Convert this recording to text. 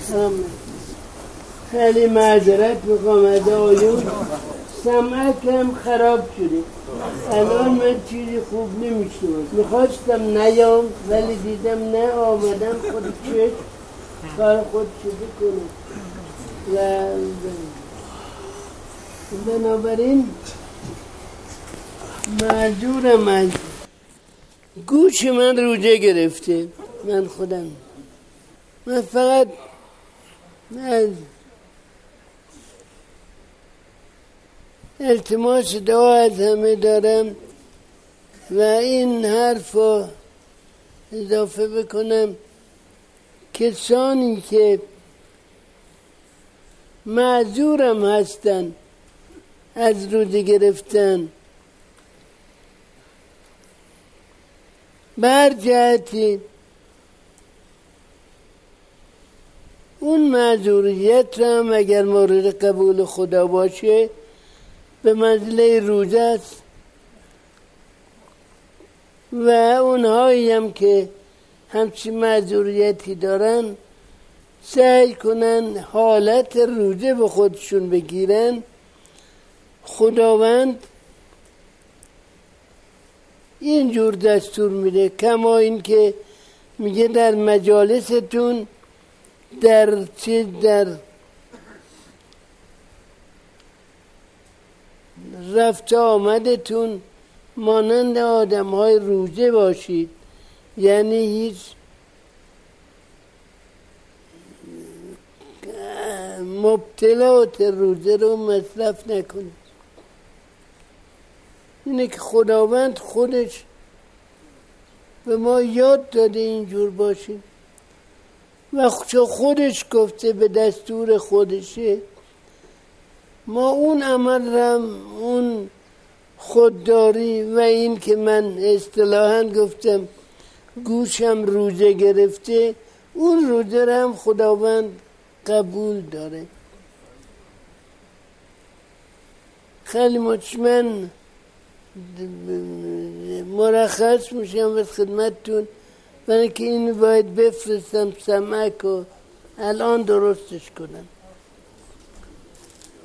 خیلی معذرت میخوام از آیون، سمعکم خراب شده. الان من چیزی خوب نمیشنم. میخواستم نیام ولی دیدم نه، آمدم خود چشم کار خود شده کنم و بنابراین معذورم. از گوش من روزه گرفته. من خودم من فقط از التماس دعا از همه دارم و این حرف رو اضافه بکنم. کسانی که معذورم هستن از روزه گرفتن، به هر جهتی اون معذوریت را هم اگر مورد قبول خدا باشه به منزله روزه است و اونهایی هم که همچین معذوریتی دارن سعی کنن حالت روزه به خودشون بگیرن. خداوند اینجور دستور میده، کما این که میگه در مجالستون در رفت آمدتون مانند آدم های روزه باشید، یعنی هیچ مبتلات روزه رو مصرف نکنید. اینه که خداوند خودش به ما یاد داده اینجور باشیم و چون خودش گفته به دستور خودشه، ما اون عمل رم، اون خودداری و این که من اصطلاحاً گفتم گوشم روزه گرفته، اون روزه رم خداوند قبول داره. خیلی مطمئن مرخص میشم از خدمتتون، برای که اینو باید بفرستم سمعک و الان درستش کنم.